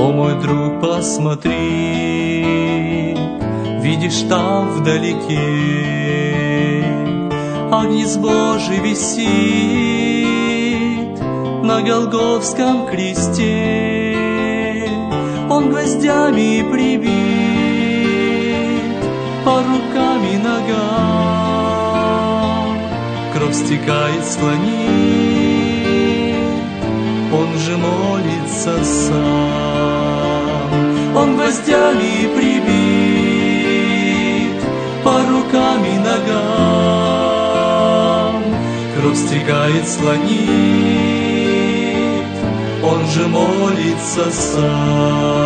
О, мой друг, посмотри, видишь там вдалеке агнец Божий висит на Голгофском кресте. Он гвоздями прибит по рукам и ногам, кровь стекает с планет, он же молится сам. Он гвоздями прибит по рукам и ногам, кровь стекает с планет, он же молится сам.